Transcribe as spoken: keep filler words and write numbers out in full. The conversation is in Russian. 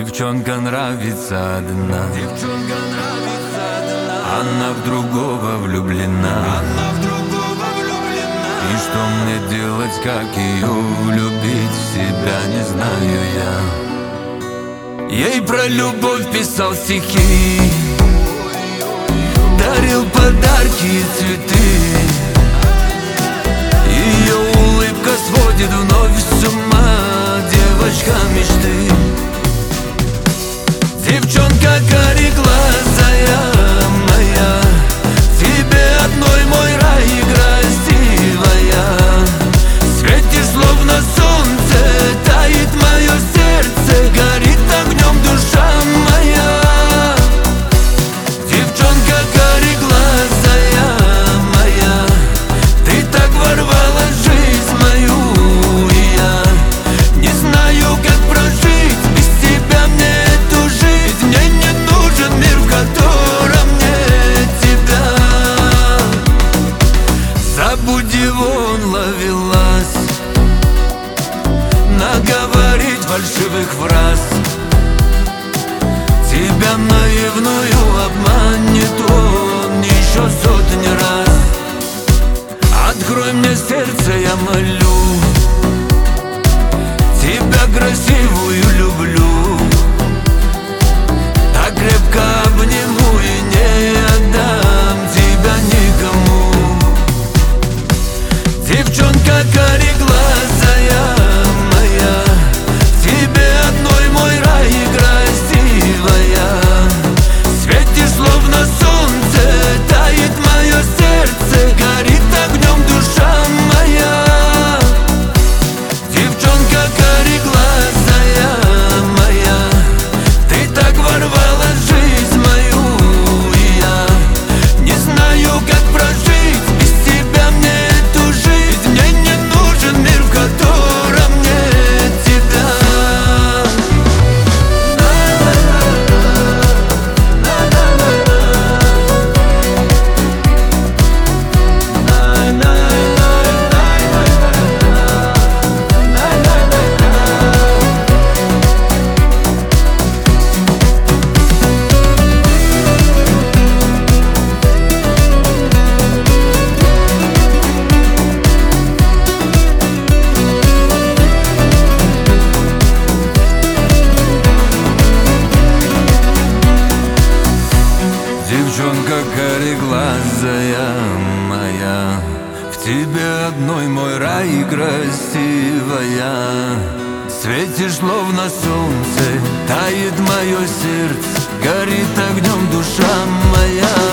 Девчонка нравится одна, девчонка нравится одна. Она в другого влюблена, она в другого влюблена. И что мне делать, как ее влюбить в себя, не знаю я. Ей про любовь писал стихи, дарил подарки и цветы. Ее улыбка сводит вновь с ума, девочка мечты. Девчонка кореглазая моя, тебе одной мой рай красивая. Светишь словно солнце, тает мое сердце, горит огнем душа моя. Девчонка кореглазая моя, ты так ворвала жизнь мою, и я не знаю, как прожить без тебя мне эту жизнь. Мне не нужен мир, в котором нет тебя. Забудь его, он ловелас, наговорить фальшивых фраз. Тебя наивную обманет он еще сотни раз. Открой мне сердце, я молю, тебя красивую люблю. Так крепко обниму и не отдам тебя никому. Девчонка кореглазая моя, тебе одной мой рай красивая. Светишь словно солнце, тает мое сердце, горит огнем душа моя. Девчонка кореглазая моя, ты так ворвала жизнь мою, и я не знаю, как прожить без тебя мне эту жизнь. Мне не нужен мир, в котором нет тебя. Девчонка кореглазая моя, в тебе одной мой рай красивая. Светишь словно солнце, тает мое сердце, горит огнем душа моя.